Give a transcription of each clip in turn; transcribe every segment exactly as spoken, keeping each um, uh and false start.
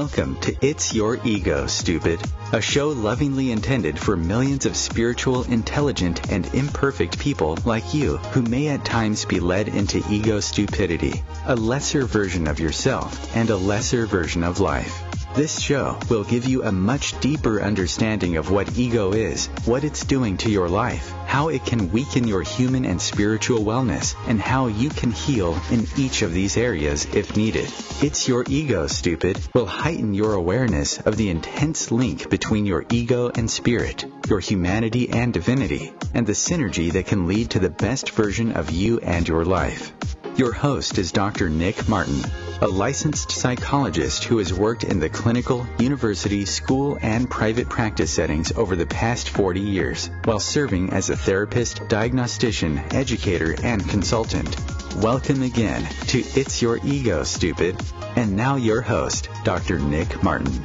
Welcome to It's Your Ego, Stupid, a show lovingly intended for millions of spiritual, intelligent, and imperfect people like you who may at times be led into ego stupidity, a lesser version of yourself and a lesser version of life. This show will give you a much deeper understanding of what ego is, what it's doing to your life, how it can weaken your human and spiritual wellness, and how you can heal in each of these areas if needed. It's Your Ego, Stupid will heighten your awareness of the intense link between your ego and spirit, your humanity and divinity, and the synergy that can lead to the best version of you and your life. Your host is Doctor Nick Martin, a licensed psychologist who has worked in the clinical, university, school, and private practice settings over the past forty years, while serving as a therapist, diagnostician, educator, and consultant. Welcome again to It's Your Ego, Stupid. And now your host, Doctor Nick Martin.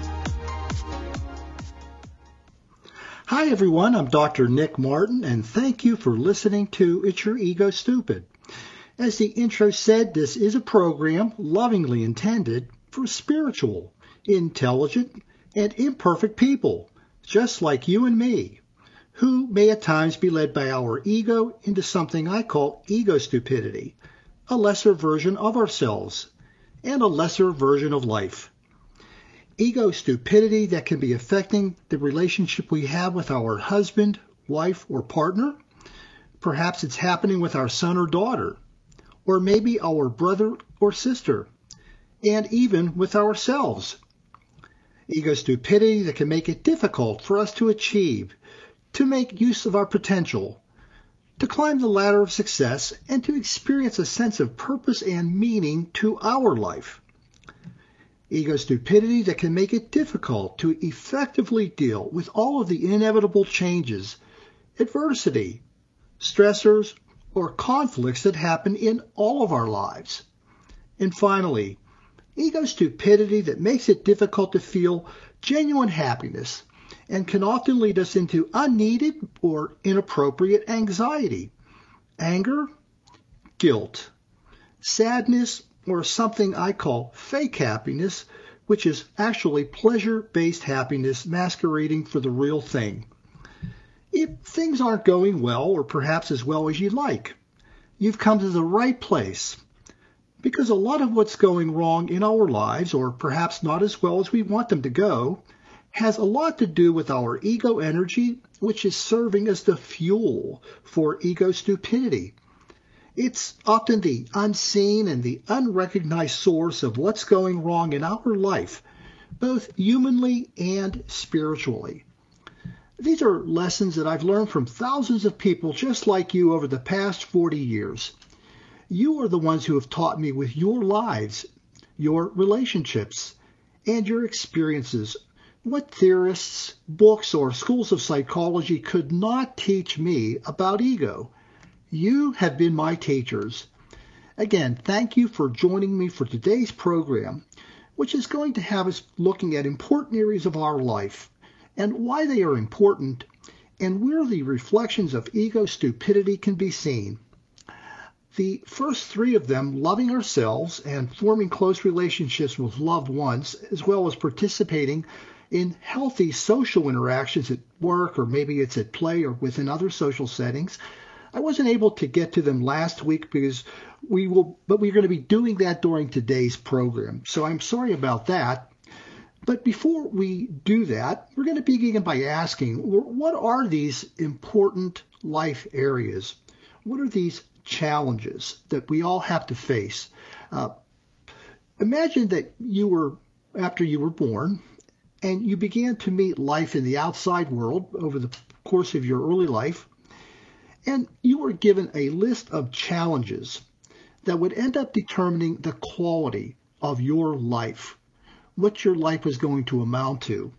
Hi, everyone. I'm Doctor Nick Martin, and thank you for listening to It's Your Ego, Stupid. As the intro said, this is a program lovingly intended for spiritual, intelligent, and imperfect people, just like you and me, who may at times be led by our ego into something I call ego stupidity, a lesser version of ourselves, and a lesser version of life. Ego stupidity that can be affecting the relationship we have with our husband, wife, or partner. Perhaps it's happening with our son or daughter, or maybe our brother or sister, and even with ourselves. Ego stupidity that can make it difficult for us to achieve, to make use of our potential, to climb the ladder of success, and to experience a sense of purpose and meaning to our life. Ego stupidity that can make it difficult to effectively deal with all of the inevitable changes, adversity, stressors, or conflicts that happen in all of our lives. And finally, ego stupidity that makes it difficult to feel genuine happiness and can often lead us into unneeded or inappropriate anxiety, anger, guilt, sadness, or something I call fake happiness, which is actually pleasure-based happiness masquerading for the real thing. If things aren't going well, or perhaps as well as you'd like, you've come to the right place, because a lot of what's going wrong in our lives, or perhaps not as well as we want them to go, has a lot to do with our ego energy, which is serving as the fuel for ego stupidity. It's often the unseen and the unrecognized source of what's going wrong in our life, both humanly and spiritually. These are lessons that I've learned from thousands of people just like you over the past forty years. You are the ones who have taught me with your lives, your relationships, and your experiences what theorists, books, or schools of psychology could not teach me about ego. You have been my teachers. Again, thank you for joining me for today's program, which is going to have us looking at important areas of our life and why they are important, and where the reflections of ego stupidity can be seen. The first three of them, loving ourselves and forming close relationships with loved ones, as well as participating in healthy social interactions at work, or maybe it's at play or within other social settings. I wasn't able to get to them last week because we will, but we're going to be doing that during today's program. So I'm sorry about that. But before we do that, we're going to begin by asking, what are these important life areas? What are these challenges that we all have to face? Uh, imagine that you were, after you were born, and you began to meet life in the outside world over the course of your early life, and you were given a list of challenges that would end up determining the quality of your life, what your life was going to amount to.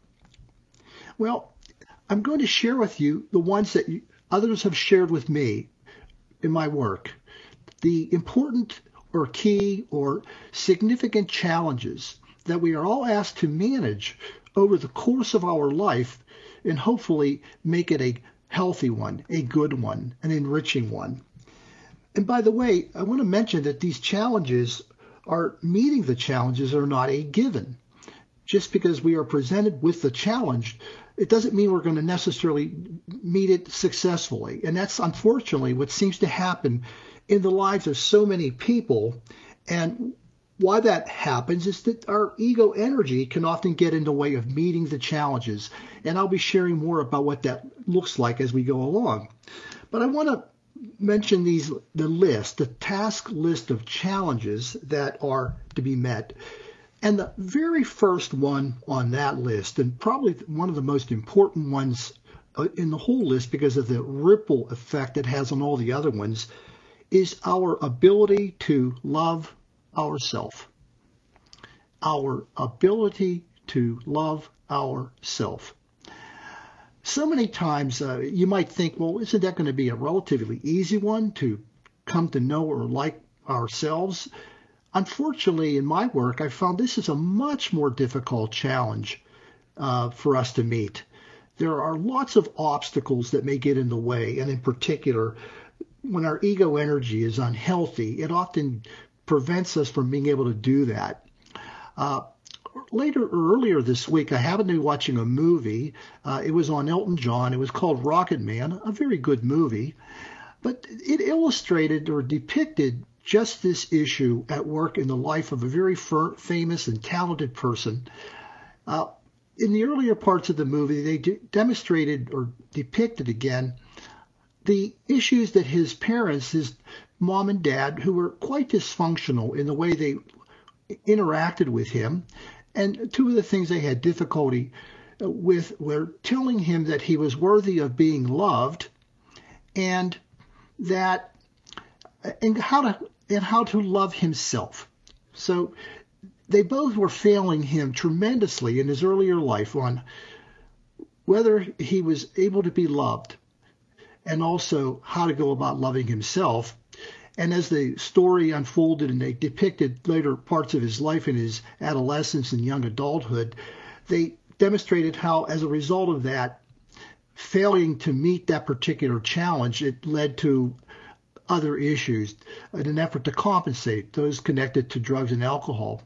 Well, I'm going to share with you the ones that others have shared with me in my work, the important or key or significant challenges that we are all asked to manage over the course of our life and hopefully make it a healthy one, a good one, an enriching one. And by the way, I want to mention that these challenges are meeting the challenges are not a given. just because we are presented with the challenge, it doesn't mean we're going to necessarily meet it successfully. And that's unfortunately what seems to happen in the lives of so many people. And why that happens is that our ego energy can often get in the way of meeting the challenges. And I'll be sharing more about what that looks like as we go along. But I want to mention these, the list, the task list of challenges that are to be met. And the very first one on that list, and probably one of the most important ones in the whole list because of the ripple effect it has on all the other ones, is our ability to love ourselves. Our ability to love ourselves. So many times uh, you might think, well, isn't that going to be a relatively easy one to come to know or like ourselves? Unfortunately, in my work, I found this is a much more difficult challenge uh, for us to meet. There are lots of obstacles that may get in the way, and in particular, when our ego energy is unhealthy, it often prevents us from being able to do that. Uh, later or earlier this week, I happened to be watching a movie. Uh, it was on Elton John. It was called Rocket Man, a very good movie, but it illustrated or depicted just this issue at work in the life of a very famous and talented person. Uh, in the earlier parts of the movie, they de- demonstrated or depicted again the issues that his parents, his mom and dad, who were quite dysfunctional in the way they interacted with him, and two of the things they had difficulty with were telling him that he was worthy of being loved, and that and how to and how to love himself. So they both were failing him tremendously in his earlier life on whether he was able to be loved and also how to go about loving himself. And as the story unfolded and they depicted later parts of his life in his adolescence and young adulthood, they demonstrated how, as a result of that, failing to meet that particular challenge, it led to other issues in an effort to compensate, those connected to drugs and alcohol.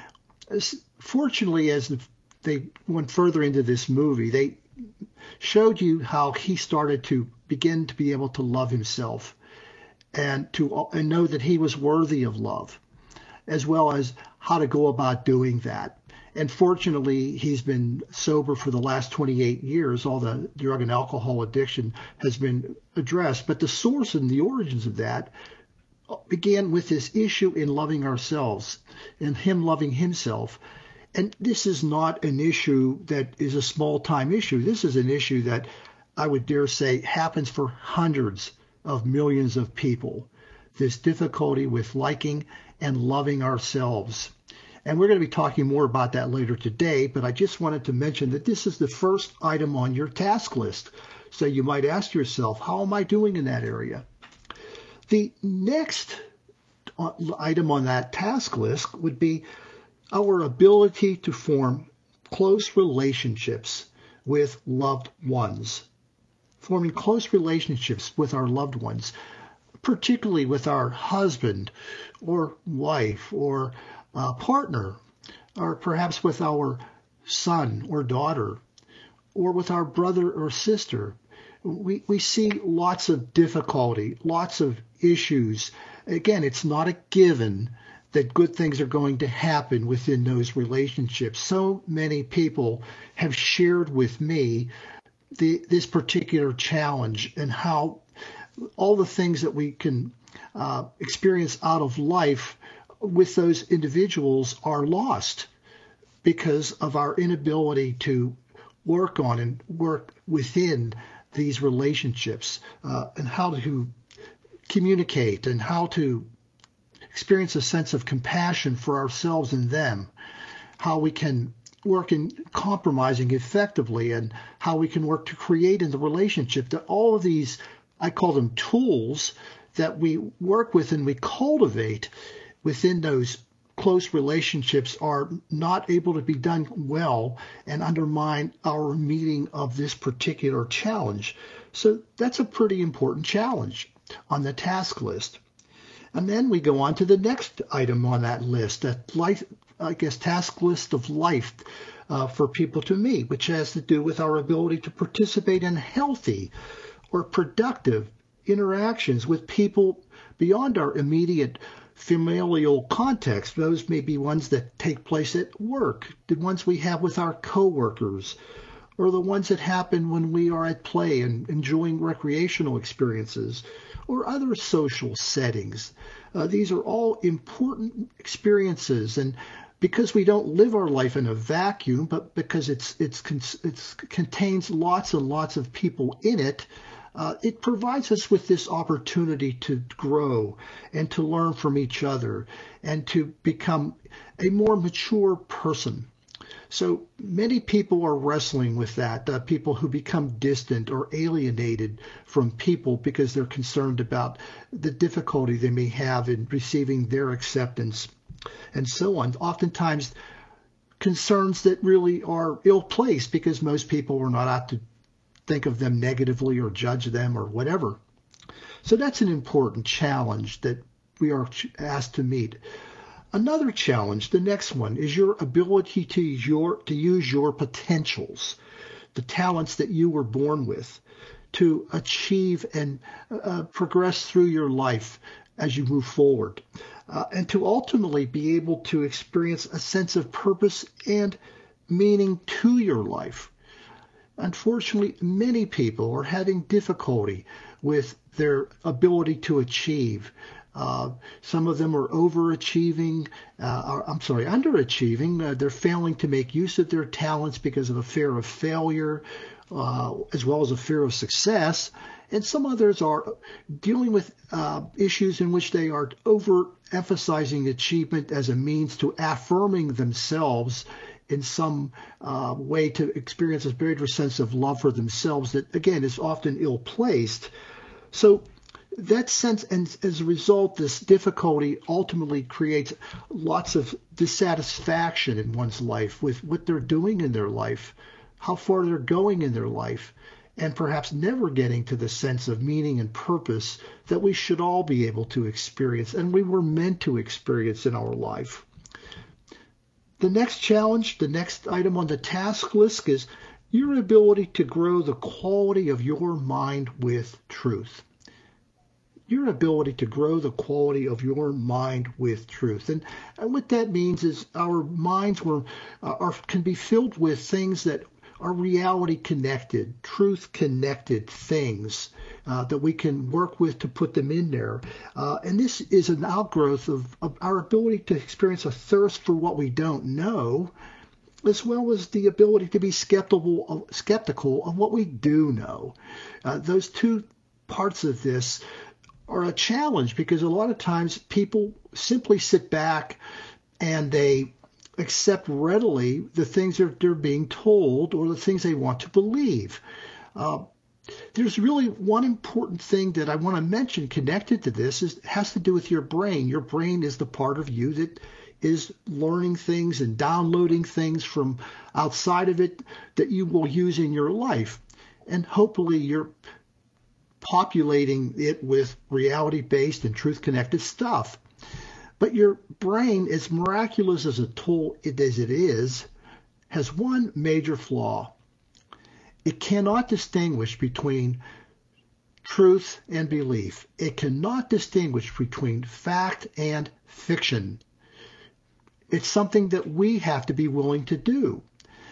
Fortunately, as they went further into this movie, they showed you how he started to begin to be able to love himself and to and know that he was worthy of love, as well as how to go about doing that. And fortunately, he's been sober for the last twenty-eight years. All the drug and alcohol addiction has been addressed. But the source and the origins of that began with this issue in loving ourselves and him loving himself. And this is not an issue that is a small-time issue. This is an issue that I would dare say happens for hundreds of millions of people, this difficulty with liking and loving ourselves. And we're going to be talking more about that later today, but I just wanted to mention that this is the first item on your task list. So you might ask yourself, how am I doing in that area? The next item on that task list would be our ability to form close relationships with loved ones. Forming close relationships with our loved ones, particularly with our husband or wife or uh, partner, or perhaps with our son or daughter, or with our brother or sister. We, we see lots of difficulty, lots of issues. Again, it's not a given that good things are going to happen within those relationships. So many people have shared with me the, this particular challenge and how all the things that we can uh, experience out of life with those individuals are lost because of our inability to work on and work within these relationships, uh, and how to communicate and how to experience a sense of compassion for ourselves and them, how we can work in compromising effectively, and how we can work to create in the relationship. That all of these, I call them tools, that we work with and we cultivate within those close relationships are not able to be done well and undermine our meeting of this particular challenge. So that's a pretty important challenge on the task list. And then we go on to the next item on that list, that life, I guess, task list of life uh, for people to meet, which has to do with our ability to participate in healthy or productive interactions with people beyond our immediate familial context. Those may be ones that take place at work, the ones we have with our coworkers, or the ones that happen when we are at play and enjoying recreational experiences, or other social settings. Uh, these are all important experiences, and because we don't live our life in a vacuum, but because it's it's it's contains lots and lots of people in it, uh, it provides us with this opportunity to grow and to learn from each other and to become a more mature person. So many people are wrestling with that, uh, people who become distant or alienated from people because they're concerned about the difficulty they may have in receiving their acceptance and so on. Oftentimes concerns that really are ill-placed because most people are not out to think of them negatively or judge them or whatever. So that's an important challenge that we are asked to meet. Another challenge, the next one, is your ability to use your, to use your potentials, the talents that you were born with, to achieve and uh, progress through your life as you move forward, uh, and to ultimately be able to experience a sense of purpose and meaning to your life. Unfortunately, many people are having difficulty with their ability to achieve. Uh, some of them are overachieving, uh, or, I'm sorry, underachieving. Uh, they're failing to make use of their talents because of a fear of failure, uh, as well as a fear of success. And some others are dealing with uh, issues in which they are overemphasizing achievement as a means to affirming themselves in some uh, way to experience a greater sense of love for themselves that, again, is often ill-placed. So that sense, and as a result, this difficulty ultimately creates lots of dissatisfaction in one's life with what they're doing in their life, how far they're going in their life, and perhaps never getting to the sense of meaning and purpose that we should all be able to experience and we were meant to experience in our life. The next challenge, the next item on the task list is your ability to grow the quality of your mind with truth. Your ability to grow the quality of your mind with truth. And, and what that means is our minds were, uh, are, can be filled with things that are reality connected, truth connected things uh, that we can work with to put them in there. Uh, and this is an outgrowth of, of our ability to experience a thirst for what we don't know, as well as the ability to be skeptical of, skeptical of what we do know. Uh, those two parts of this are a challenge because a lot of times people simply sit back and they accept readily the things that they're being told or the things they want to believe. Uh, there's really one important thing that I want to mention connected to this is has to do with your brain. Your brain is the part of you that is learning things and downloading things from outside of it that you will use in your life. And hopefully you're populating it with reality-based and truth-connected stuff. But your brain, as miraculous as a tool as it is, has one major flaw. It cannot distinguish between truth and belief. It cannot distinguish between fact and fiction. It's something that we have to be willing to do.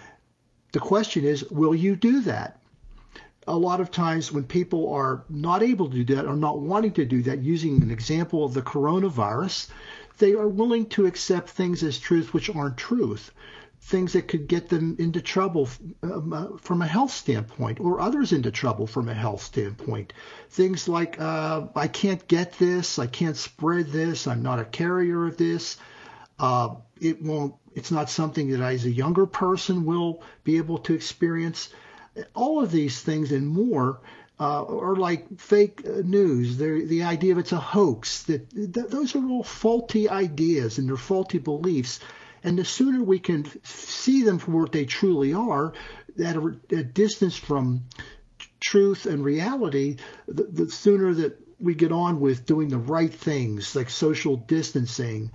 The question is, will you do that? A lot of times when people are not able to do that or not wanting to do that, using an example of the coronavirus, they are willing to accept things as truth which aren't truth, things that could get them into trouble um, uh, from a health standpoint or others into trouble from a health standpoint. Things like, uh, I can't get this, I can't spread this, I'm not a carrier of this. Uh, it won't, it's not something that I, as a younger person, will be able to experience. All of these things and more uh, are like fake news. They're, the idea of it's a hoax. That, that those are all faulty ideas and they're faulty beliefs. And the sooner we can see them for what they truly are, at a, a distance from truth and reality, the, the sooner that we get on with doing the right things, like social distancing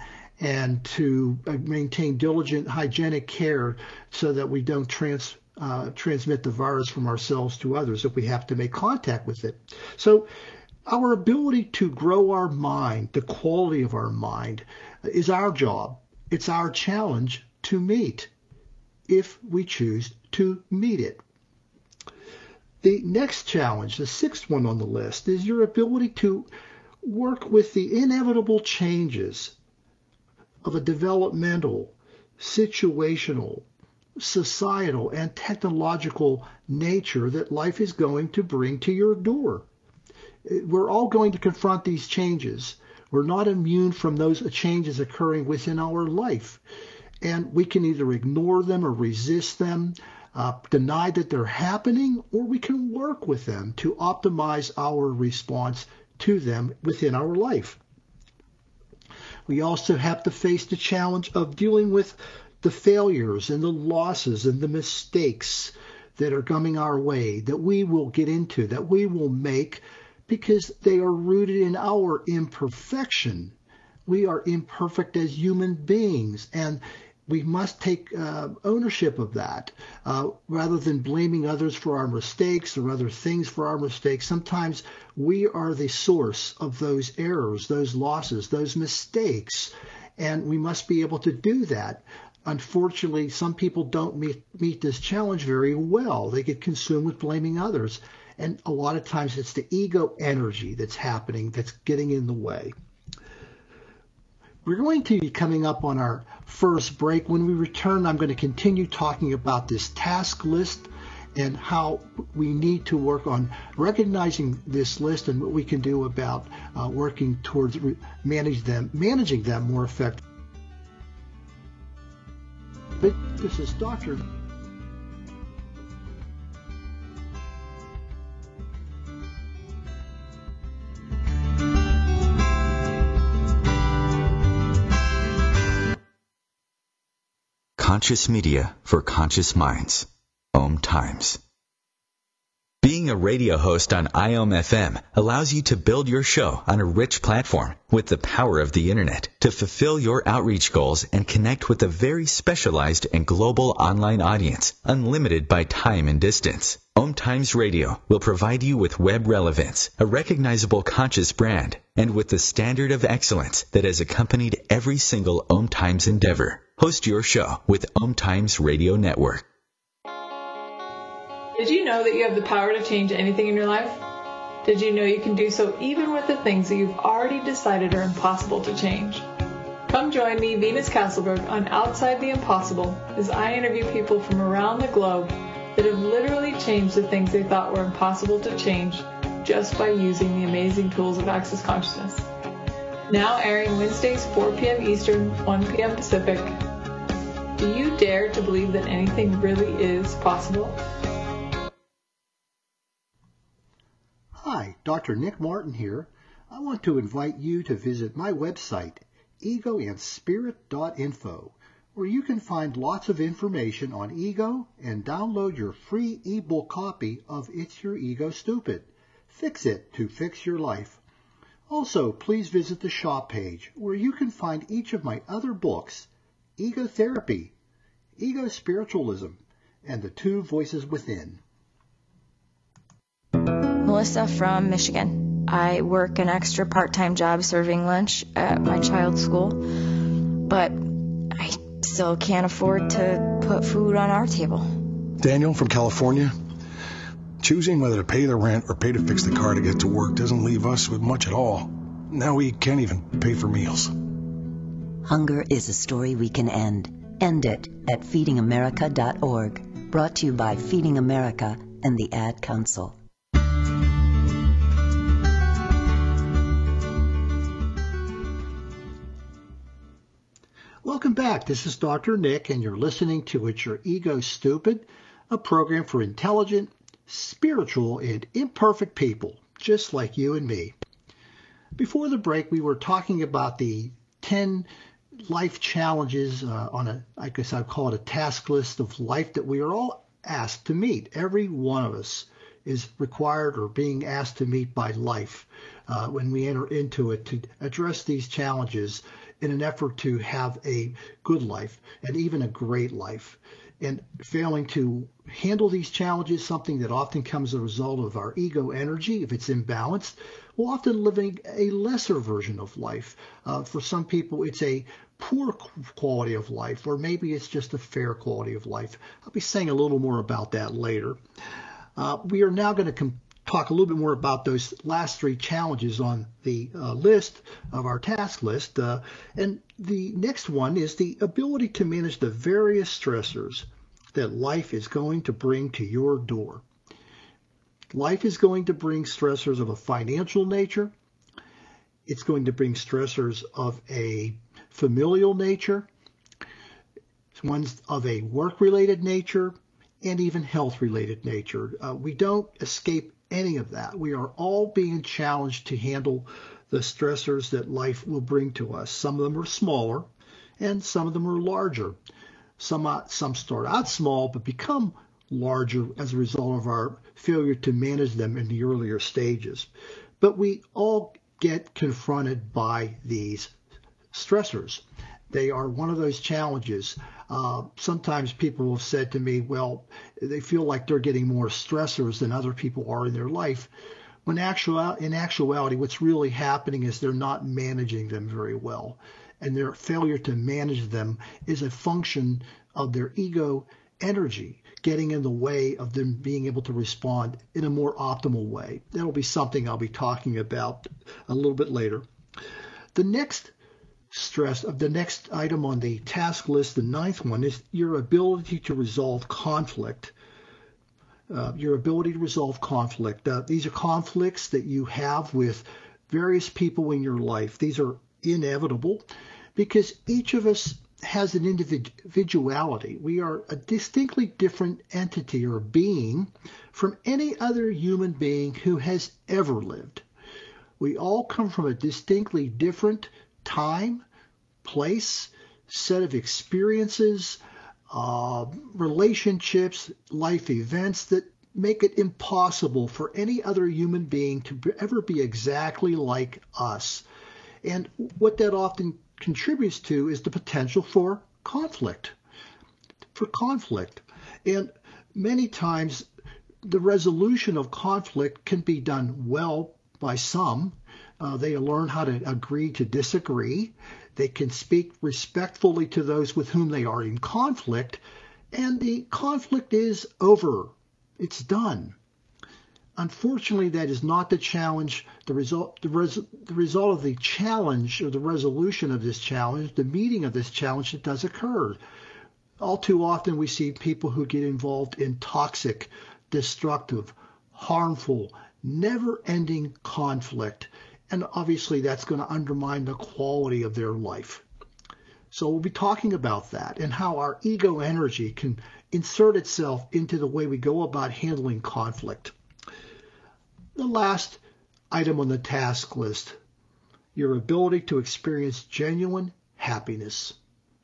and to maintain diligent hygienic care so that we don't trans, uh, transmit the virus from ourselves to others if we have to make contact with it. So our ability to grow our mind, the quality of our mind, is our job. It's our challenge to meet if we choose to meet it. The next challenge, the sixth one on the list, is your ability to work with the inevitable changes of a developmental, situational, societal, and technological nature that life is going to bring to your door. We're all going to confront these changes. We're not immune from those changes occurring within our life. And we can either ignore them or resist them, uh, deny that they're happening, or we can work with them to optimize our response to them within our life. We also have to face the challenge of dealing with the failures and the losses and the mistakes that are coming our way, that we will get into, that we will make, because they are rooted in our imperfection. We are imperfect as human beings, and we must take uh, ownership of that uh, rather than blaming others for our mistakes or other things for our mistakes. Sometimes we are the source of those errors, those losses, those mistakes, and we must be able to do that. Unfortunately, some people don't meet, meet this challenge very well. They get consumed with blaming others, and a lot of times it's the ego energy that's happening that's getting in the way. We're going to be coming up on our first break. When we return, I'm going to continue talking about this task list and how we need to work on recognizing this list and what we can do about uh, working towards re- manage them, managing them more effectively. This is Doctor Conscious media for conscious minds. Om Times. Being a radio host on I O M F M allows you to build your show on a rich platform with the power of the internet to fulfill your outreach goals and connect with a very specialized and global online audience, unlimited by time and distance. Om Times Radio will provide you with web relevance, a recognizable conscious brand, and with the standard of excellence that has accompanied every single Om Times endeavor. Host your show with Om Times Radio Network. Did you know that you have the power to change anything in your life? Did you know you can do so even with the things that you've already decided are impossible to change? Come join me, Venus Castleberg, on Outside the Impossible as I interview people from around the globe that have literally changed the things they thought were impossible to change just by using the amazing tools of Access Consciousness. Now airing Wednesdays, four p.m. Eastern, one p.m. Pacific. Do you dare to believe that anything really is possible? Hi, Doctor Nick Martin here. I want to invite you to visit my website, ego and spirit dot info, where you can find lots of information on ego and download your free ebook copy of It's Your Ego Stupid. Fix it to fix your life. Also, please visit the shop page where you can find each of my other books, Ego Therapy, Ego Spiritualism, and The Two Voices Within. Melissa from Michigan. I work an extra part-time job serving lunch at my child's school, but I still can't afford to put food on our table. Daniel from California. Choosing whether to pay the rent or pay to fix the car to get to work doesn't leave us with much at all. Now we can't even pay for meals. Hunger is a story we can end. End it at feeding america dot org. Brought to you by Feeding America and the Ad Council. Welcome back. This is Doctor Nick, and you're listening to It's Your Ego Stupid, a program for intelligent, spiritual, and imperfect people, just like you and me. Before the break, we were talking about the ten life challenges uh, on a, I guess I'd call it a task list of life that we are all asked to meet. Every one of us is required or being asked to meet by life uh, when we enter into it to address these challenges in an effort to have a good life and even a great life. And failing to handle these challenges, something that often comes as a result of our ego energy, if it's imbalanced, we're often living a lesser version of life. Uh, for some people, it's a poor quality of life, or maybe it's just a fair quality of life. I'll be saying a little more about that later. Uh, we are now going to com- talk a little bit more about those last three challenges on the uh, list of our task list. Uh, and the next one is the ability to manage the various stressors that life is going to bring to your door. Life is going to bring stressors of a financial nature. It's going to bring stressors of a familial nature, ones of a work-related nature, and even health-related nature. Uh, we don't escape any of that. We are all being challenged to handle the stressors that life will bring to us. Some of them are smaller, and some of them are larger. Some, uh, some start out small, but become larger as a result of our failure to manage them in the earlier stages. But we all get confronted by these stressors. They are one of those challenges. Uh, sometimes people have said to me, well, they feel like they're getting more stressors than other people are in their life. When actual, in actuality, what's really happening is they're not managing them very well. And their failure to manage them is a function of their ego energy getting in the way of them being able to respond in a more optimal way. That'll be something I'll be talking about a little bit later. The next stress of the next item on the task list, the ninth one, is your ability to resolve conflict. Uh, your ability to resolve conflict. Uh, these are conflicts that you have with various people in your life. These are inevitable because each of us has an individuality. We are a distinctly different entity or being from any other human being who has ever lived. We all come from a distinctly different time, place, set of experiences, uh, relationships, life events that make it impossible for any other human being to ever be exactly like us. And what that often contributes to is the potential for conflict, for conflict. And many times the resolution of conflict can be done well by some. Uh, they learn how to agree to disagree. They can speak respectfully to those with whom they are in conflict, and the conflict is over. It's done. Unfortunately, that is not the challenge. The result, the, res, the result of the challenge or the resolution of this challenge, the meeting of this challenge that does occur. All too often we see people who get involved in toxic, destructive, harmful, never-ending conflict. And obviously that's going to undermine the quality of their life. So we'll be talking about that and how our ego energy can insert itself into the way we go about handling conflict. The last item on the task list, your ability to experience genuine happiness.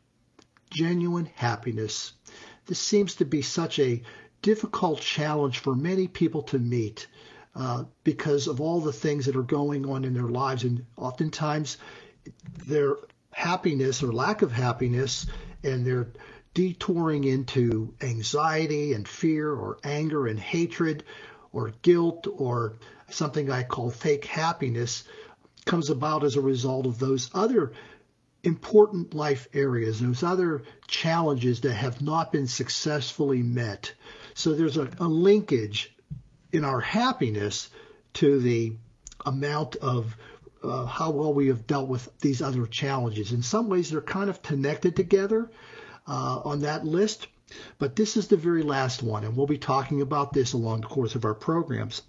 Genuine happiness. This seems to be such a difficult challenge for many people to meet uh, because of all the things that are going on in their lives. And oftentimes their happiness or lack of happiness and their detouring into anxiety and fear or anger and hatred or guilt or something I call fake happiness comes about as a result of those other important life areas, those other challenges that have not been successfully met. So there's a, a linkage in our happiness to the amount of uh, how well we have dealt with these other challenges. In some ways, they're kind of connected together uh, on that list. But this is the very last one, and we'll be talking about this along the course of our programs.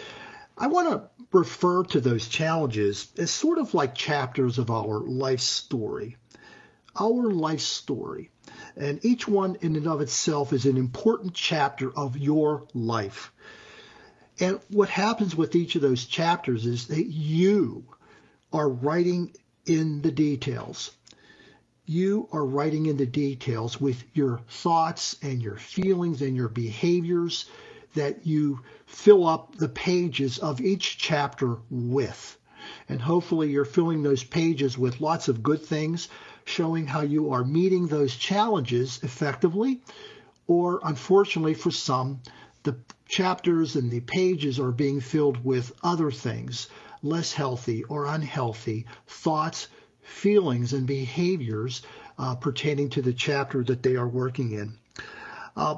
I want to refer to those challenges as sort of like chapters of our life story. Our life story. And each one in and of itself is an important chapter of your life. And what happens with each of those chapters is that you are writing in the details. You are writing in the details with your thoughts and your feelings and your behaviors that you fill up the pages of each chapter with. And hopefully you're filling those pages with lots of good things, showing how you are meeting those challenges effectively. Or unfortunately for some, the chapters and the pages are being filled with other things, less healthy or unhealthy thoughts, feelings, and behaviors uh, pertaining to the chapter that they are working in. Uh,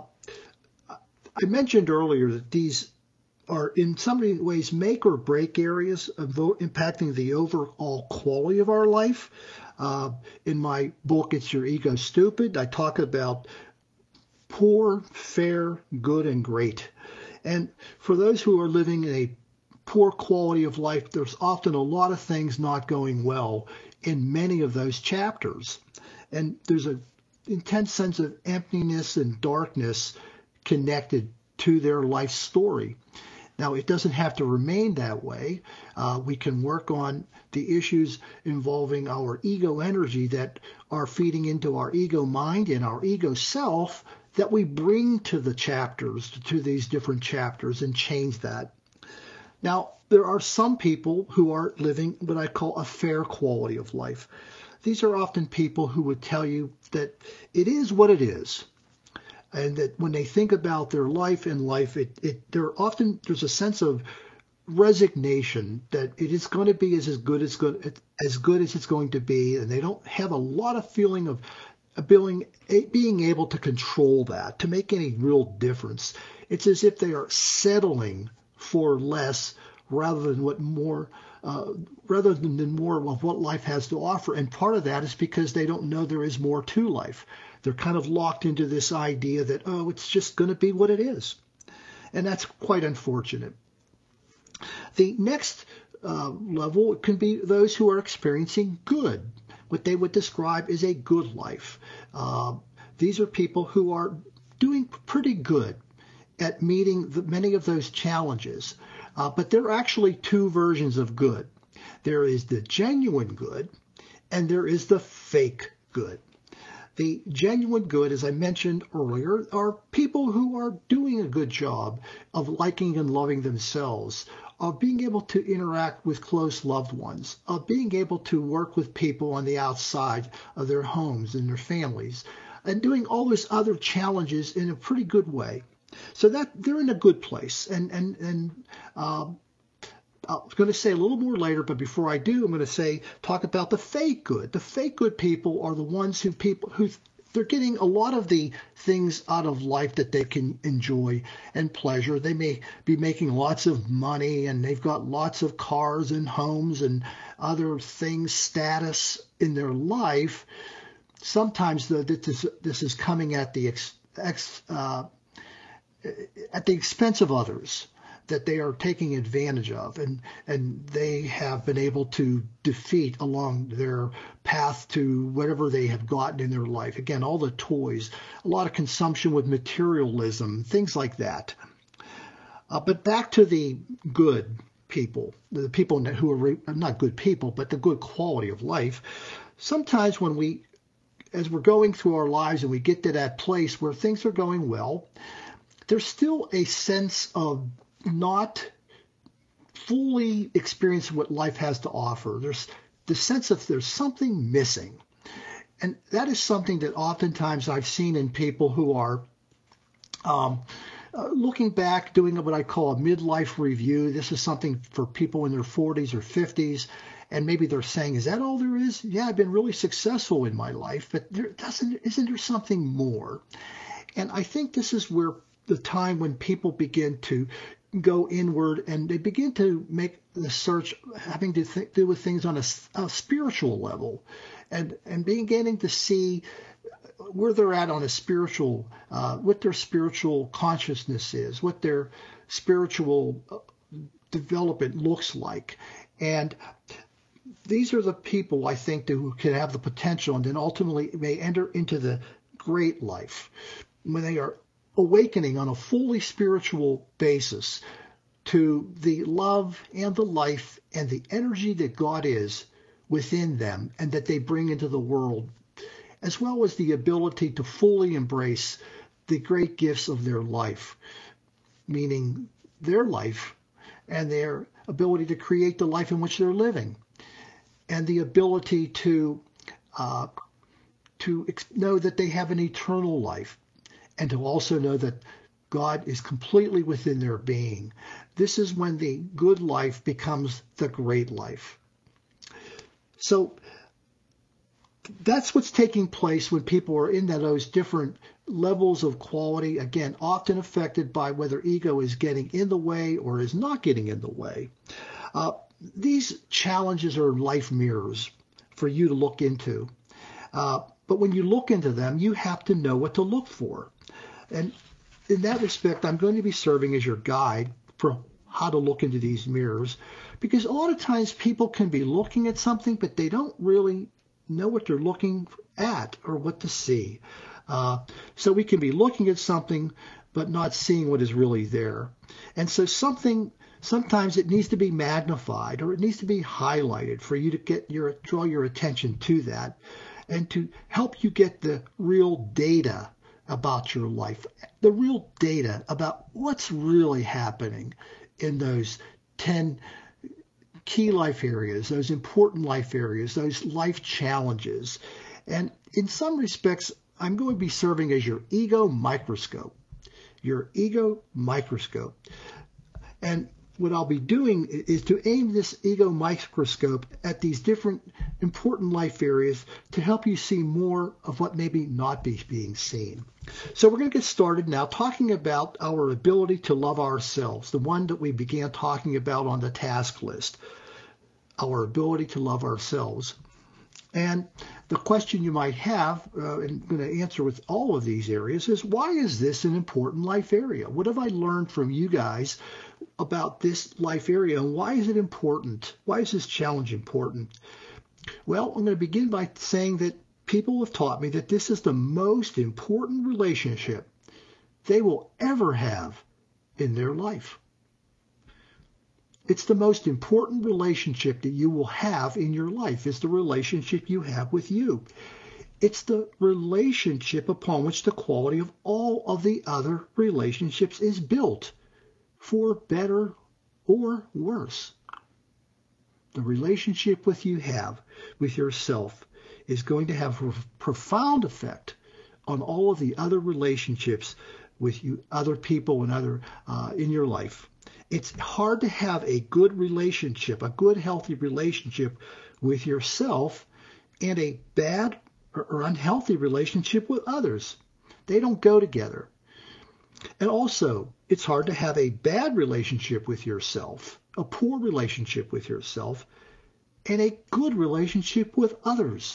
I mentioned earlier that these are in some ways make or break areas of impacting the overall quality of our life. Uh, in my book, It's Your Ego Stupid, I talk about poor, fair, good, and great. And for those who are living in a poor quality of life, there's often a lot of things not going well in many of those chapters. And there's an intense sense of emptiness and darkness connected to their life story. Now, it doesn't have to remain that way. Uh, we can work on the issues involving our ego energy that are feeding into our ego mind and our ego self that we bring to the chapters, to these different chapters, and change that. Now, there are some people who are living what I call a fair quality of life. These are often people who would tell you that it is what it is. And that when they think about their life and life, it, it there often there's a sense of resignation that it is going to be as, as good as good as good as it's going to be, and they don't have a lot of feeling of being being able to control that, to make any real difference. It's as if they are settling for less rather than what more, uh, rather than, than more of what life has to offer. And part of that is because they don't know there is more to life. They're kind of locked into this idea that, oh, it's just going to be what it is. And that's quite unfortunate. The next uh, level can be those who are experiencing good, what they would describe as a good life. Uh, these are people who are doing pretty good at meeting the, many of those challenges. Uh, but there are actually two versions of good. There is the genuine good, and there is the fake good. The genuine good, as I mentioned earlier, are people who are doing a good job of liking and loving themselves, of being able to interact with close loved ones, of being able to work with people on the outside of their homes and their families, and doing all those other challenges in a pretty good way. So that they're in a good place. And and and uh, I was going to say a little more later, but before I do, I'm going to say talk about the fake good. The fake good people are the ones who people who they're getting a lot of the things out of life that they can enjoy and pleasure. They may be making lots of money, and they've got lots of cars and homes and other things, status in their life. Sometimes the, this, this is coming at the ex, ex, uh, at the expense of others that they are taking advantage of, and and they have been able to defeat along their path to whatever they have gotten in their life. Again, all the toys, a lot of consumption with materialism, things like that. Uh, but back to the good people, the people who are not good people, but the good quality of life. Sometimes when we, as we're going through our lives and we get to that place where things are going well, there's still a sense of not fully experience what life has to offer. There's the sense of there's something missing. And that is something that oftentimes I've seen in people who are um, uh, looking back, doing what I call a midlife review. This is something for people in their forties or fifties. And maybe they're saying, is that all there is? Yeah, I've been really successful in my life, but there doesn't, isn't there something more? And I think this is where the time when people begin to go inward and they begin to make the search having to th- do with things on a, a spiritual level, and and beginning to see where they're at on a spiritual, uh, what their spiritual consciousness is, what their spiritual development looks like. And these are the people, I think, who can have the potential and then ultimately may enter into the great life when they are awakening on a fully spiritual basis to the love and the life and the energy that God is within them and that they bring into the world, as well as the ability to fully embrace the great gifts of their life, meaning their life and their ability to create the life in which they're living, and the ability to uh, to ex- know that they have an eternal life, and to also know that God is completely within their being. This is when the good life becomes the great life. So that's what's taking place when people are in those different levels of quality, again, often affected by whether ego is getting in the way or is not getting in the way. Uh, these challenges are life mirrors for you to look into. Uh, but when you look into them, you have to know what to look for. And in that respect, I'm going to be serving as your guide for how to look into these mirrors, because a lot of times people can be looking at something, but they don't really know what they're looking at or what to see. Uh, so we can be looking at something, but not seeing what is really there. And so something, sometimes it needs to be magnified or it needs to be highlighted for you to get your, draw your attention to that and to help you get the real data about your life, the real data about what's really happening in those ten key life areas, those important life areas, those life challenges. And in some respects, I'm going to be serving as your ego microscope, your ego microscope. And what I'll be doing is to aim this ego microscope at these different important life areas to help you see more of what maybe not be being seen. So we're going to get started now talking about our ability to love ourselves, the one that we began talking about on the task list, our ability to love ourselves. And the question you might have, uh, and I'm going to answer with all of these areas, is why is this an important life area? What have I learned from you guys about this life area, and why is it important? Why is this challenge important? Well, I'm going to begin by saying that people have taught me that this is the most important relationship they will ever have in their life. It's the most important relationship that you will have in your life. It's the relationship you have with you. It's the relationship upon which the quality of all of the other relationships is built, for better or worse. The relationship with you have with yourself is going to have a profound effect on all of the other relationships with you, other people and other uh, in your life. It's hard to have a good relationship, a good, healthy relationship with yourself and a bad or unhealthy relationship with others. They don't go together. And also, it's hard to have a bad relationship with yourself, a poor relationship with yourself, and a good relationship with others.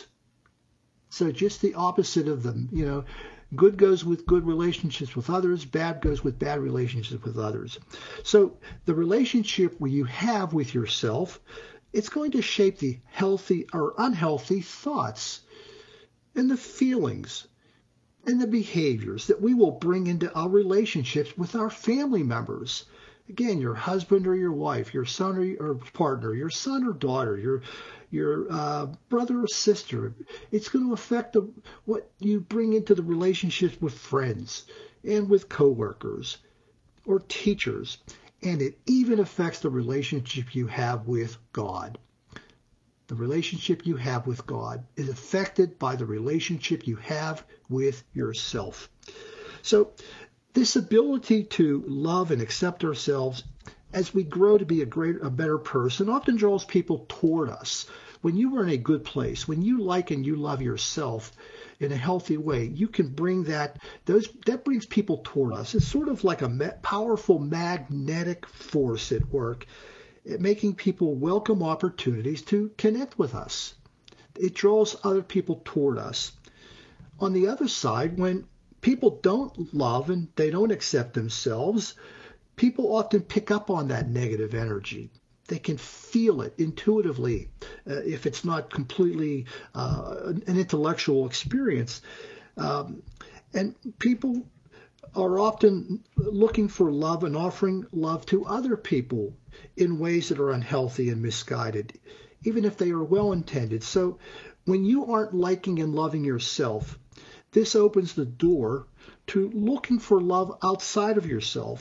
So just the opposite of them, you know, good goes with good relationships with others, bad goes with bad relationships with others. So the relationship you have with yourself, it's going to shape the healthy or unhealthy thoughts and the feelings and the behaviors that we will bring into our relationships with our family members. Again, your husband or your wife, your son or your partner, your son or daughter, your your uh, brother or sister. It's going to affect the, what you bring into the relationships with friends and with coworkers or teachers. And it even affects the relationship you have with God. The relationship you have with God is affected by the relationship you have with yourself. So this ability to love and accept ourselves as we grow to be a greater, a better person often draws people toward us. When you are in a good place, when you like and you love yourself in a healthy way, you can bring that, those, that brings people toward us. It's sort of like a ma- powerful magnetic force at work, making people welcome opportunities to connect with us. It draws other people toward us. On the other side, when people don't love and they don't accept themselves, people often pick up on that negative energy. They can feel it intuitively uh, if it's not completely uh, an intellectual experience. Um, and people are often looking for love and offering love to other people in ways that are unhealthy and misguided, even if they are well-intended. So when you aren't liking and loving yourself, this opens the door to looking for love outside of yourself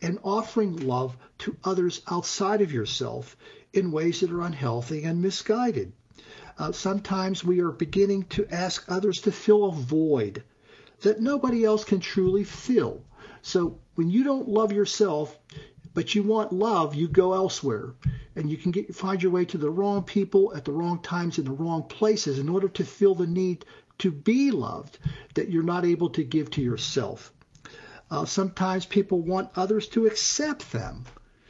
and offering love to others outside of yourself in ways that are unhealthy and misguided. Uh, sometimes we are beginning to ask others to fill a void that nobody else can truly fill. So when you don't love yourself, but you want love, you go elsewhere. And you can get, find your way to the wrong people at the wrong times in the wrong places in order to fill the need to be loved that you're not able to give to yourself. Uh, sometimes people want others to accept them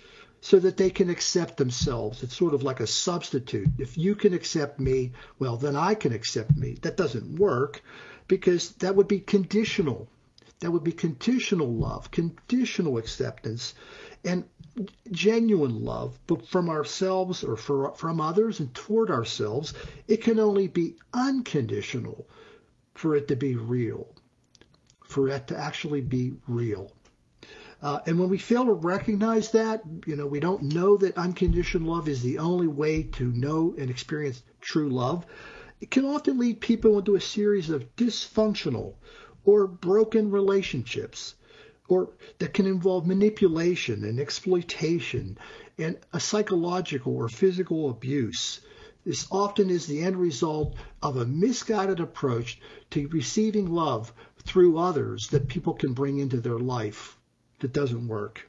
so that they can accept themselves. It's sort of like a substitute. If you can accept me, well, then I can accept me. That doesn't work because that would be conditional. That would be conditional love, conditional acceptance. And genuine love, but from ourselves or for, from others and toward ourselves, it can only be unconditional for it to be real, for it to actually be real. Uh, and when we fail to recognize that, you know, we don't know that unconditional love is the only way to know and experience true love, it can often lead people into a series of dysfunctional or broken relationships, or that can involve manipulation and exploitation and a psychological or physical abuse. This often is the end result of a misguided approach to receiving love through others that people can bring into their life that doesn't work.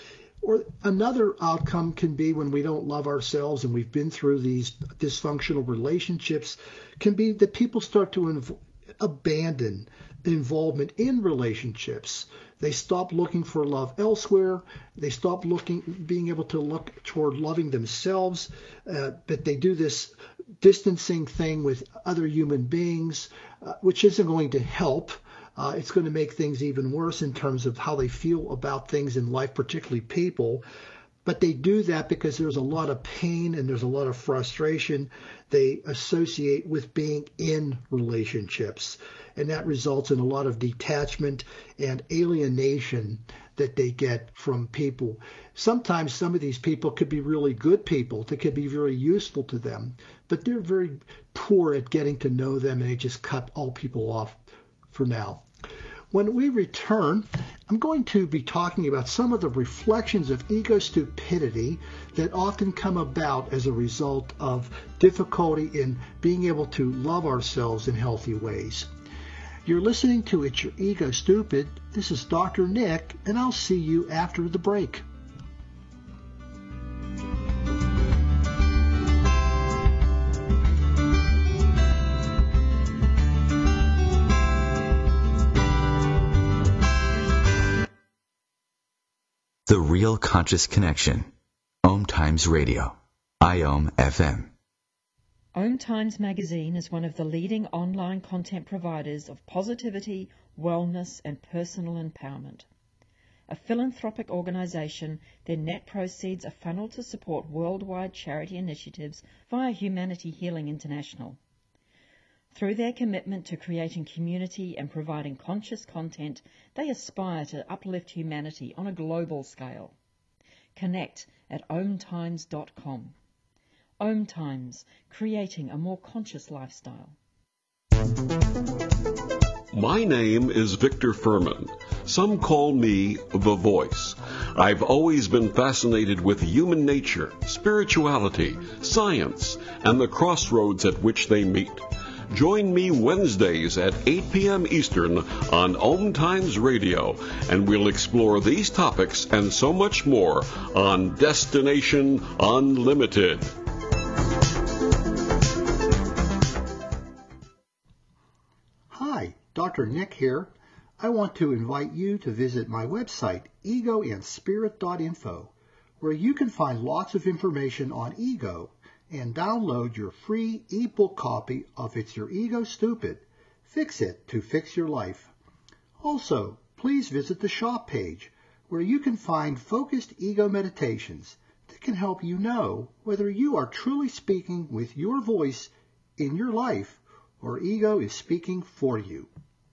Or another outcome can be when we don't love ourselves and we've been through these dysfunctional relationships, can be that people start to inv- abandon involvement in relationships. They stop looking for love elsewhere. They stop looking, being able to look toward loving themselves. Uh, but they do this distancing thing with other human beings, uh, which isn't going to help. Uh, it's going to make things even worse in terms of how they feel about things in life, particularly people. But they do that because there's a lot of pain and there's a lot of frustration they associate with being in relationships. And that results in a lot of detachment and alienation that they get from people. Sometimes some of these people could be really good people that could be very useful to them, but they're very poor at getting to know them, and they just cut all people off for now. When we return, I'm going to be talking about some of the reflections of ego stupidity that often come about as a result of difficulty in being able to love ourselves in healthy ways. You're listening to It's Your Ego Stupid. This is Doctor Nick, and I'll see you after the break. The Real Conscious Connection. Om Times Radio. I O M F M. Om Times Magazine is one of the leading online content providers of positivity, wellness, and personal empowerment. A philanthropic organisation, their net proceeds are funneled to support worldwide charity initiatives via Humanity Healing International. Through their commitment to creating community and providing conscious content, they aspire to uplift humanity on a global scale. Connect at om times dot com. Om Times, creating a more conscious lifestyle. My name is Victor Furman. Some call me The Voice. I've always been fascinated with human nature, spirituality, science, and the crossroads at which they meet. Join me Wednesdays at eight p.m. Eastern on Om Times Radio, and we'll explore these topics and so much more on Destination Unlimited. Hi, Doctor Nick here. I want to invite you to visit my website, ego and spirit dot info, where you can find lots of information on ego and download your free ebook copy of It's Your Ego Stupid. Fix it to fix your life. Also, please visit the shop page, where you can find focused ego meditations that can help you know whether you are truly speaking with your voice in your life or ego is speaking for you.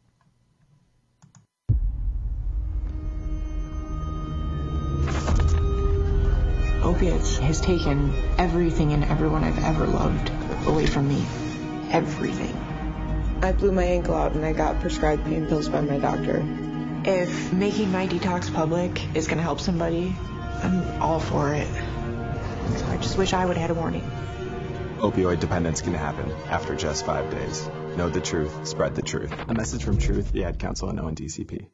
Opiates has taken everything and everyone I've ever loved away from me. Everything. I blew my ankle out and I got prescribed pain pills by my doctor. If making my detox public is going to help somebody, I'm all for it. So I just wish I would have had a warning. Opioid dependence can happen after just five days. Know the truth, spread the truth. A message from Truth, the Ad Council, and O N D C P.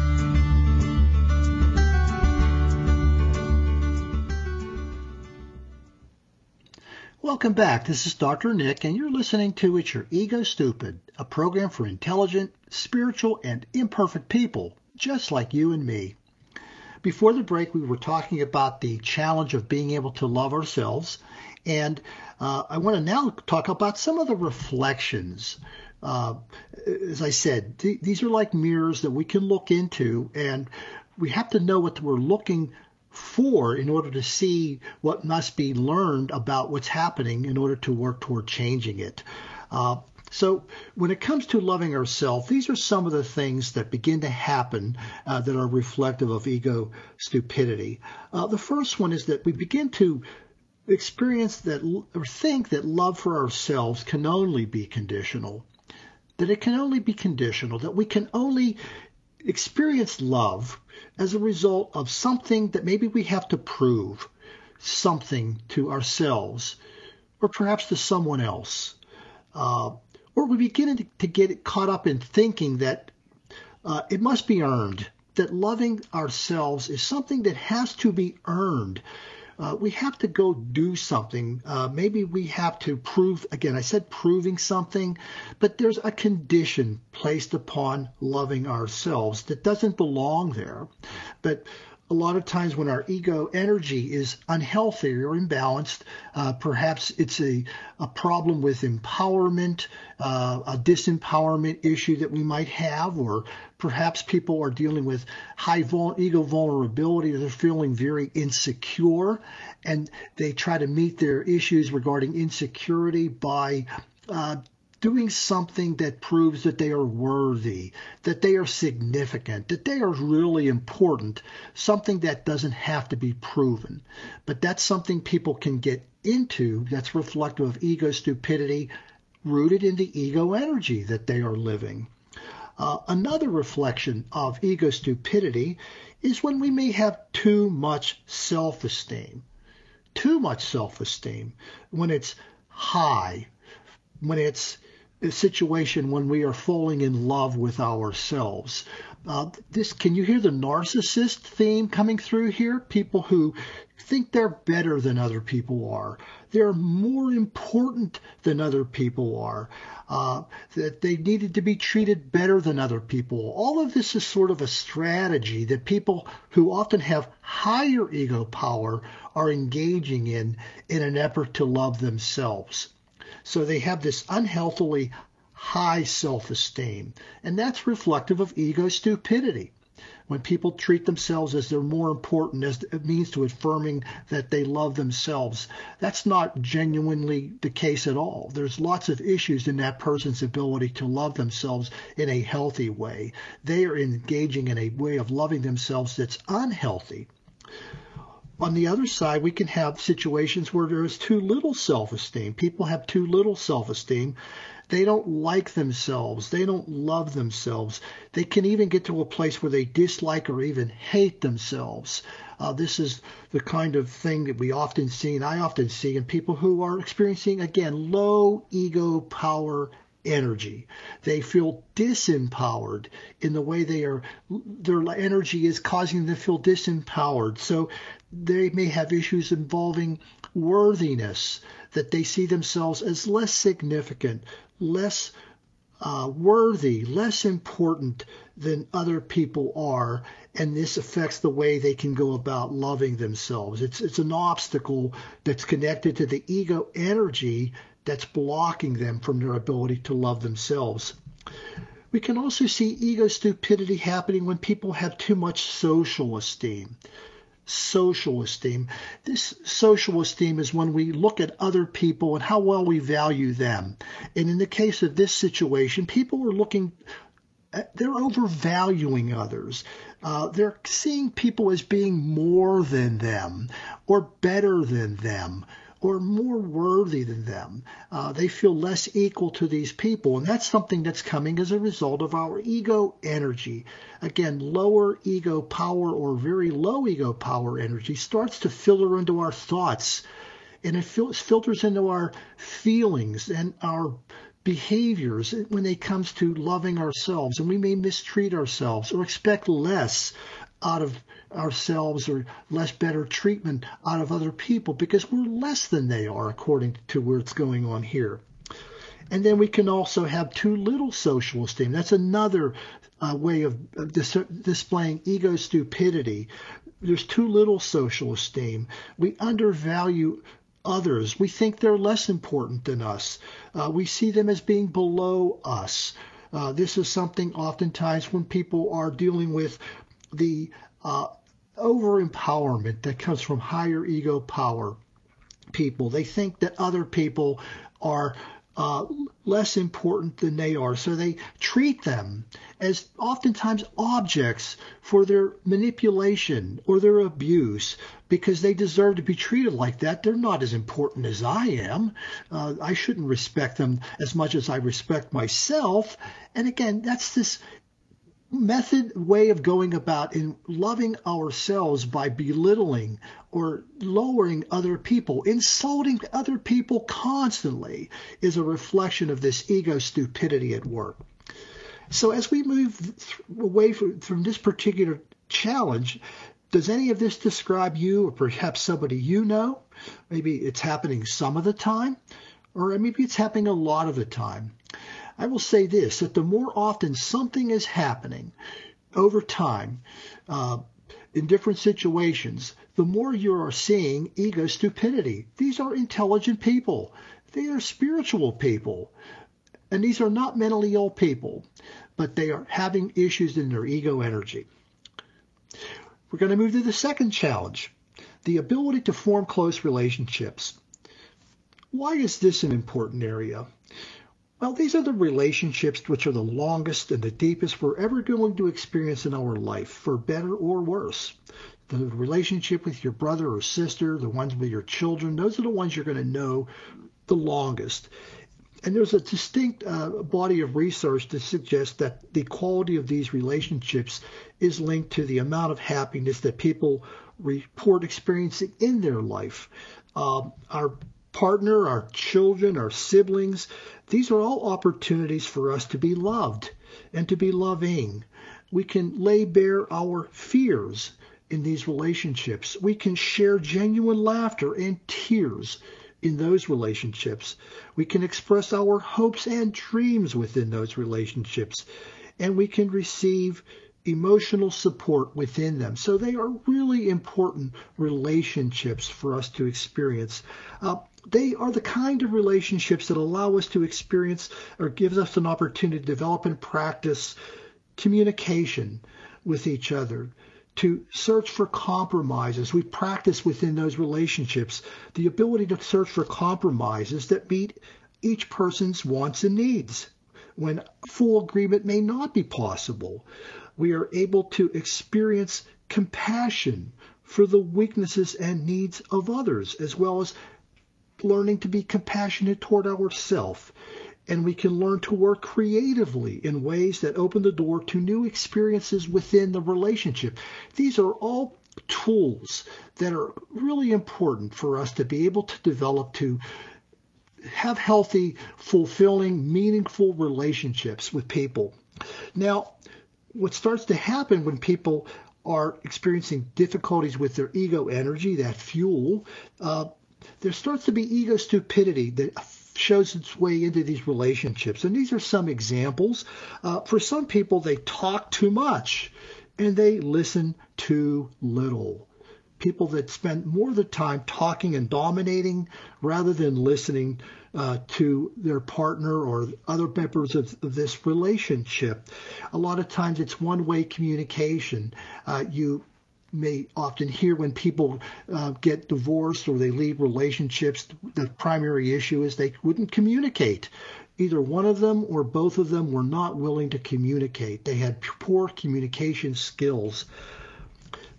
Welcome back. This is Doctor Nick, and you're listening to It's Your Ego Stupid, a program for intelligent, spiritual, and imperfect people, just like you and me. Before the break, we were talking about the challenge of being able to love ourselves, and uh, I want to now talk about some of the reflections. Uh, as I said, th- these are like mirrors that we can look into, and we have to know what we're looking for in order to see what must be learned about what's happening in order to work toward changing it. Uh, so when it comes to loving ourselves, these are some of the things that begin to happen uh, that are reflective of ego stupidity. Uh, the first one is that we begin to experience that or think that love for ourselves can only be conditional, that it can only be conditional, that we can only experience love as a result of something that maybe we have to prove, something to ourselves, or perhaps to someone else. Uh, or we begin to get caught up in thinking that uh, it must be earned, that loving ourselves is something that has to be earned. Uh, we have to go do something. Uh, maybe we have to prove, again, I said proving something, but there's a condition placed upon loving ourselves that doesn't belong there. But a lot of times when our ego energy is unhealthy or imbalanced, uh, perhaps it's a, a problem with empowerment, uh, a disempowerment issue that we might have, or perhaps people are dealing with high vul- ego vulnerability. They're feeling very insecure, and they try to meet their issues regarding insecurity by uh, doing something that proves that they are worthy, that they are significant, that they are really important, something that doesn't have to be proven. But that's something people can get into that's reflective of ego stupidity, rooted in the ego energy that they are living. Uh, another reflection of ego stupidity is when we may have too much self-esteem. Too much self-esteem, when it's high, when it's a situation when we are falling in love with ourselves. Uh, this, can you hear the narcissist theme coming through here? People who think they're better than other people are. They're more important than other people are. Uh, that they needed to be treated better than other people. All of this is sort of a strategy that people who often have higher ego power are engaging in in an effort to love themselves. So they have this unhealthily high self-esteem, and that's reflective of ego stupidity. When people treat themselves as they're more important, as it means to affirming that they love themselves, that's not genuinely the case at all. There's lots of issues in that person's ability to love themselves in a healthy way. They are engaging in a way of loving themselves that's unhealthy. On the other side, we can have situations where there is too little self-esteem. People have too little self-esteem. They don't like themselves. They don't love themselves. They can even get to a place where they dislike or even hate themselves. Uh, this is the kind of thing that we often see, and I often see in people who are experiencing, again, low ego power energy. They feel disempowered in the way they are, their energy is causing them to feel disempowered. So they may have issues involving worthiness, that they see themselves as less significant, less uh, worthy, less important than other people are, and this affects the way they can go about loving themselves. It's it's an obstacle that's connected to the ego energy that's blocking them from their ability to love themselves. We can also see ego stupidity happening when people have too much social esteem. Social esteem. This social esteem is when we look at other people and how well we value them. And in the case of this situation, people are looking, they're overvaluing others. Uh, they're seeing people as being more than them or better than them, or more worthy than them. Uh, they feel less equal to these people, and that's something that's coming as a result of our ego energy. Again, lower ego power or very low ego power energy starts to filter into our thoughts, and it fil- filters into our feelings and our behaviors when it comes to loving ourselves, and we may mistreat ourselves or expect less out of ourselves or less better treatment out of other people because we're less than they are according to what's going on here. And then we can also have too little social esteem. That's another uh, way of uh, dis- displaying ego stupidity. There's too little social esteem. We undervalue others. We think they're less important than us. Uh, we see them as being below us. Uh, this is something oftentimes when people are dealing with the uh, over-empowerment that comes from higher ego power people. They think that other people are uh, less important than they are, so they treat them as oftentimes objects for their manipulation or their abuse because they deserve to be treated like that. They're not as important as I am. Uh, I shouldn't respect them as much as I respect myself. And again, that's this method way of going about in loving ourselves by belittling or lowering other people. Insulting other people constantly is a reflection of this ego stupidity at work. So as we move th- away from, from this particular challenge, does any of this describe you or perhaps somebody you know? Maybe it's happening some of the time, or maybe it's happening a lot of the time. I will say this, that the more often something is happening over time uh, in different situations, the more you are seeing ego stupidity. These are intelligent people. They are spiritual people. And these are not mentally ill people, but they are having issues in their ego energy. We're going to move to the second challenge, the ability to form close relationships. Why is this an important area? Well, these are the relationships which are the longest and the deepest we're ever going to experience in our life, for better or worse. The relationship with your brother or sister, the ones with your children, those are the ones you're going to know the longest. And there's a distinct uh, body of research that suggests that the quality of these relationships is linked to the amount of happiness that people report experiencing in their life. Um, our partner, our children, our siblings, these are all opportunities for us to be loved and to be loving. We can lay bare our fears in these relationships. We can share genuine laughter and tears in those relationships. We can express our hopes and dreams within those relationships, and we can receive emotional support within them. So they are really important relationships for us to experience. Uh, they are the kind of relationships that allow us to experience or gives us an opportunity to develop and practice communication with each other, to search for compromises. We practice within those relationships the ability to search for compromises that meet each person's wants and needs. When full agreement may not be possible, we are able to experience compassion for the weaknesses and needs of others, as well as learning to be compassionate toward ourselves. And we can learn to work creatively in ways that open the door to new experiences within the relationship. These are all tools that are really important for us to be able to develop, to have healthy, fulfilling, meaningful relationships with people. Now, what starts to happen when people are experiencing difficulties with their ego energy, that fuel, uh, there starts to be ego stupidity that shows its way into these relationships. And these are some examples. Uh, for some people, they talk too much and they listen too little. People that spend more of the time talking and dominating rather than listening uh, to their partner or other members of, of this relationship. A lot of times it's one-way communication. Uh, you may often hear when people uh, get divorced or they leave relationships, the primary issue is they wouldn't communicate. Either one of them or both of them were not willing to communicate. They had poor communication skills.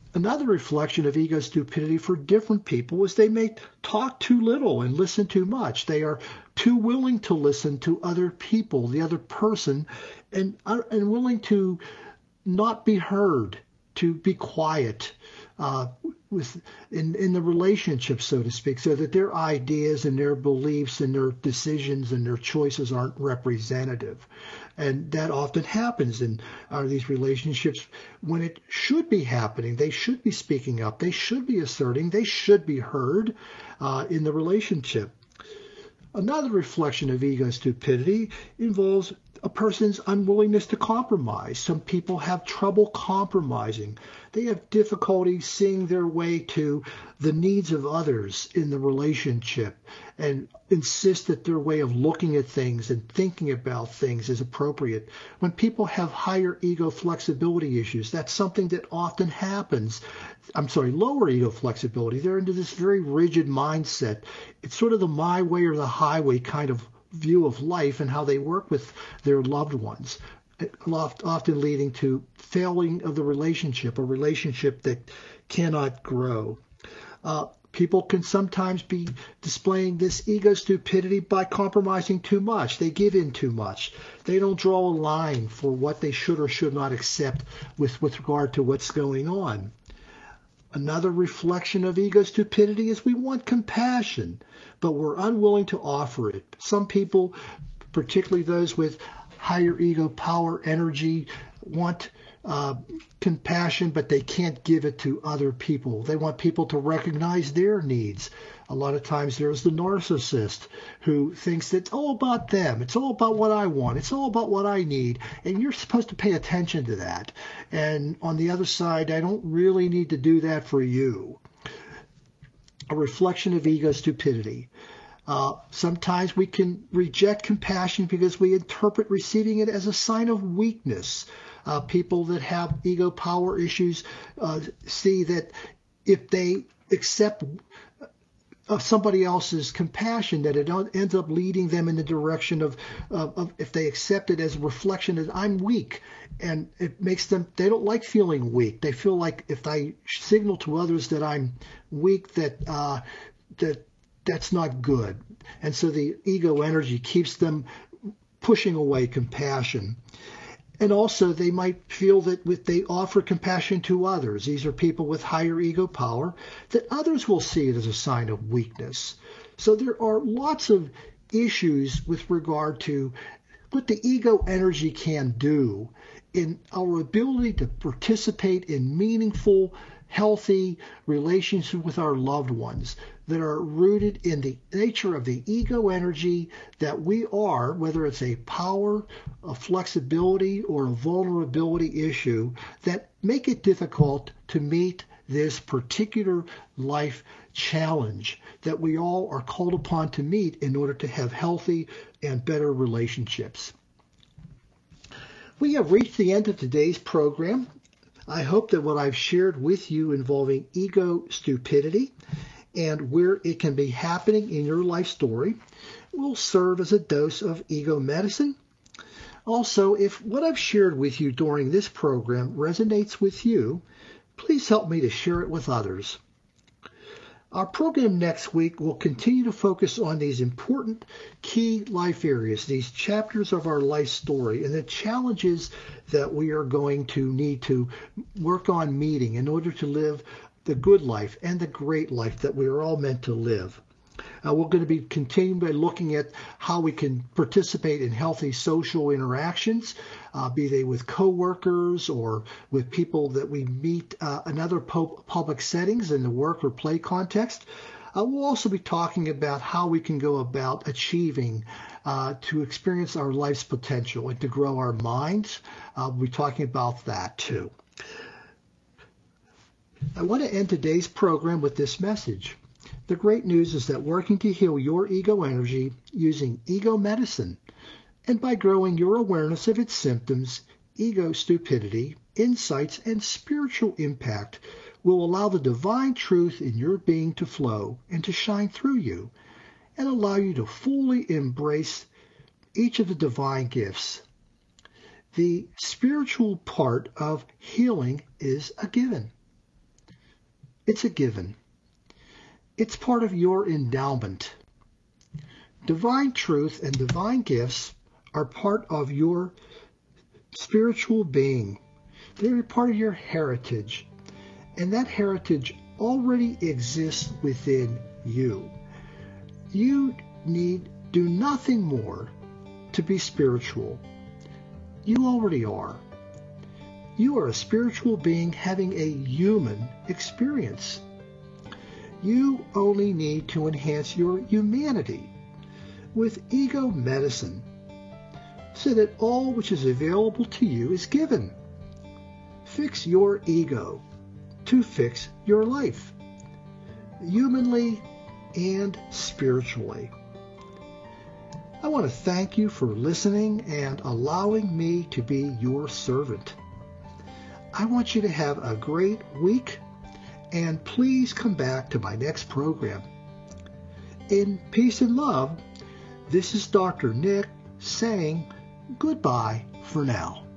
Another reflection of ego stupidity for different people is they may talk too little and listen too much. They are too willing to listen to other people, the other person, and, and willing to not be heard, to be quiet uh, with in, in the relationship, so to speak, so that their ideas and their beliefs and their decisions and their choices aren't representative. And that often happens in uh, these relationships when it should be happening. They should be speaking up. They should be asserting. They should be heard uh, in the relationship. Another reflection of ego stupidity involves a person's unwillingness to compromise. Some people have trouble compromising. They have difficulty seeing their way to the needs of others in the relationship and insist that their way of looking at things and thinking about things is appropriate. When people have higher ego flexibility issues, that's something that often happens. I'm sorry, lower ego flexibility. They're into this very rigid mindset. It's sort of the my way or the highway kind of view of life and how they work with their loved ones, often leading to failing of the relationship, a relationship that cannot grow. Uh, people can sometimes be displaying this ego stupidity by compromising too much. They give in too much. They don't draw a line for what they should or should not accept with, with regard to what's going on. Another reflection of ego stupidity is we want compassion, but we're unwilling to offer it. Some people, particularly those with higher ego power, energy, want uh, compassion, but they can't give it to other people. They want people to recognize their needs. A lot of times there's the narcissist who thinks that it's all about them. It's all about what I want. It's all about what I need. And you're supposed to pay attention to that. And on the other side, I don't really need to do that for you. A reflection of ego stupidity. Uh, sometimes we can reject compassion because we interpret receiving it as a sign of weakness. Uh, people that have ego power issues uh, see that if they accept of somebody else's compassion, that it ends up leading them in the direction of, of, of if they accept it as a reflection that I'm weak, and it makes them, they don't like feeling weak. They feel like if I signal to others that I'm weak, that uh, that that's not good. And so the ego energy keeps them pushing away compassion. And also they might feel that if they offer compassion to others, these are people with higher ego power, that others will see it as a sign of weakness. So there are lots of issues with regard to what the ego energy can do in our ability to participate in meaningful, healthy relationships with our loved ones that are rooted in the nature of the ego energy that we are, whether it's a power, a flexibility, or a vulnerability issue, that make it difficult to meet this particular life challenge that we all are called upon to meet in order to have healthy and better relationships. We have reached the end of today's program. I hope that what I've shared with you involving ego stupidity and where it can be happening in your life story will serve as a dose of ego medicine. Also, if what I've shared with you during this program resonates with you, please help me to share it with others. Our program next week will continue to focus on these important key life areas, these chapters of our life story, and the challenges that we are going to need to work on meeting in order to live the good life and the great life that we are all meant to live. Uh, we're going to be continuing by looking at how we can participate in healthy social interactions, uh, be they with coworkers or with people that we meet uh, in other po- public settings in the work or play context. Uh, we'll also be talking about how we can go about achieving uh, to experience our life's potential and to grow our minds. Uh, we'll be talking about that too. I want to end today's program with this message. The great news is that working to heal your ego energy using ego medicine and by growing your awareness of its symptoms, ego stupidity, insights, and spiritual impact will allow the divine truth in your being to flow and to shine through you and allow you to fully embrace each of the divine gifts. The spiritual part of healing is a given. It's a given. It's part of your endowment. Divine truth and divine gifts are part of your spiritual being. They're part of your heritage. And that heritage already exists within you. You need do nothing more to be spiritual. You already are. You are a spiritual being having a human experience. You only need to enhance your humanity with ego medicine so that all which is available to you is given. Fix your ego to fix your life, humanly and spiritually. I want to thank you for listening and allowing me to be your servant. I want you to have a great week, and please come back to my next program. In peace and love, this is Doctor Nick saying goodbye for now.